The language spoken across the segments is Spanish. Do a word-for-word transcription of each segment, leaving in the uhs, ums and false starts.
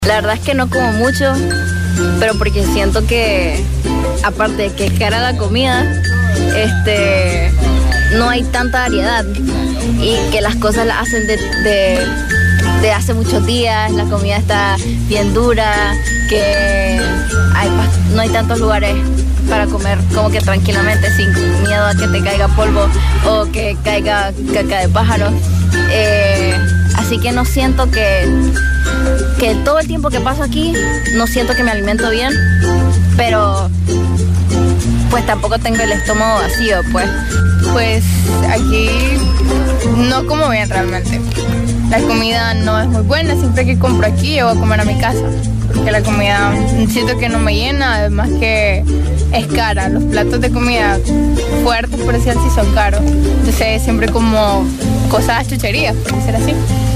La verdad es que no como mucho, pero porque siento que, aparte de que es cara la comida, este, no hay tanta variedad y que las cosas las hacen de, de, de hace muchos días, la comida está bien dura, que hay, no hay tantos lugares para comer como que tranquilamente, sin miedo a que te caiga polvo o que caiga caca de pájaro. Eh, así que no siento que, que todo el tiempo que paso aquí, no siento que me alimento bien, pero pues tampoco tengo el estómago vacío, pues. Pues aquí no como bien realmente. La comida no es muy buena, siempre que compro aquí yo voy a comer a mi casa, porque la comida siento que no me llena, además que es cara. Los platos de comida fuertes, por decir así, son caros. Entonces siempre como cosas chucherías, por decir así.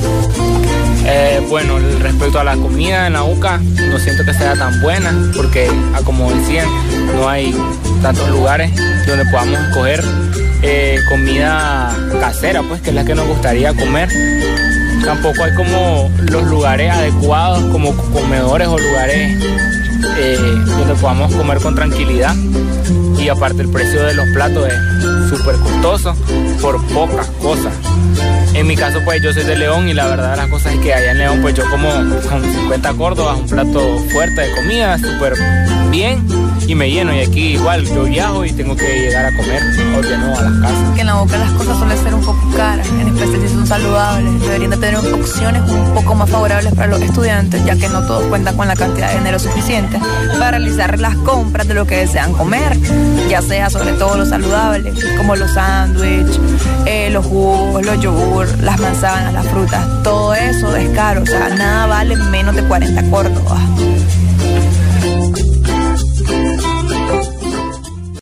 Eh, bueno, respecto a la comida en la U C A, no siento que sea tan buena, porque, como decían, no hay tantos lugares donde podamos escoger eh, comida casera, pues, que es la que nos gustaría comer. Tampoco hay como los lugares adecuados, como comedores o lugares eh, donde podamos comer con tranquilidad. Y aparte el precio de los platos es súper costoso por pocas cosas. En mi caso, pues yo soy de León y la verdad las cosas es que allá en León pues yo como con cincuenta córdobas un plato fuerte de comida, súper bien, y me lleno. Y aquí igual yo viajo y tengo que llegar a comer o de nuevo a las casas. Que en la U C A las cosas suelen ser un poco caras, en especial si son saludables. Deberían de tener opciones un poco más favorables para los estudiantes, ya que no todos cuentan con la cantidad de dinero suficiente para realizar las compras de lo que desean comer, ya sea sobre todo lo saludable, como los sándwiches, eh, los jugos, los yogur, las manzanas, las frutas. Todo eso es caro, o sea, nada vale menos de cuarenta córdobas.